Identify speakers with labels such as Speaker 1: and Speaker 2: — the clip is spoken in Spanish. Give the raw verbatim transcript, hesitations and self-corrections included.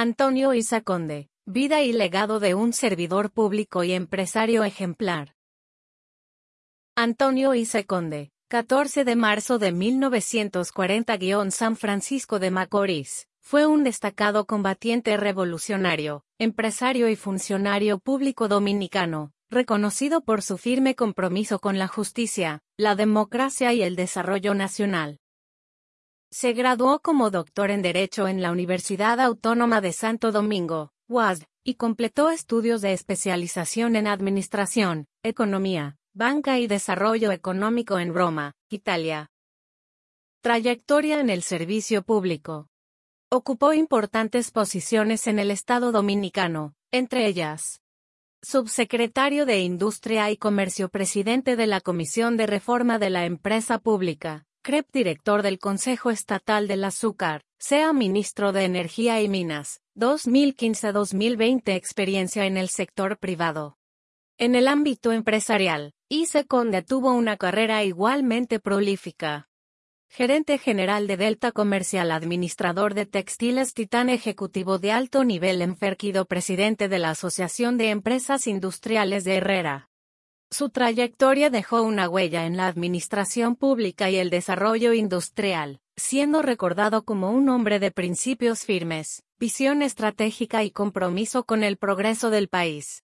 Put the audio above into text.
Speaker 1: Antonio Isa Conde, vida y legado de un servidor público y empresario ejemplar. Antonio Isa Conde, catorce de marzo de mil novecientos cuarenta – San Francisco de Macorís, fue un destacado combatiente revolucionario, empresario y funcionario público dominicano, reconocido por su firme compromiso con la justicia, la democracia y el desarrollo nacional. Se graduó como doctor en Derecho en la Universidad Autónoma de Santo Domingo, U A S D, y completó estudios de especialización en Administración, Economía, Banca y Desarrollo Económico en Roma, Italia. Trayectoria en el servicio público. Ocupó importantes posiciones en el Estado dominicano, entre ellas: subsecretario de Industria y Comercio, presidente de la Comisión de Reforma de la Empresa Pública, C R E P, director del Consejo Estatal del Azúcar, S E A, ministro de Energía y Minas, dos mil quince a dos mil veinte. Experiencia en el sector privado. En el ámbito empresarial, Isa Conde tuvo una carrera igualmente prolífica. Gerente general de Delta Comercial, administrador de Textiles Titán, ejecutivo de alto nivel en Ferquido, presidente de la Asociación de Empresas Industriales de Herrera. Su trayectoria dejó una huella en la administración pública y el desarrollo industrial, siendo recordado como un hombre de principios firmes, visión estratégica y compromiso con el progreso del país.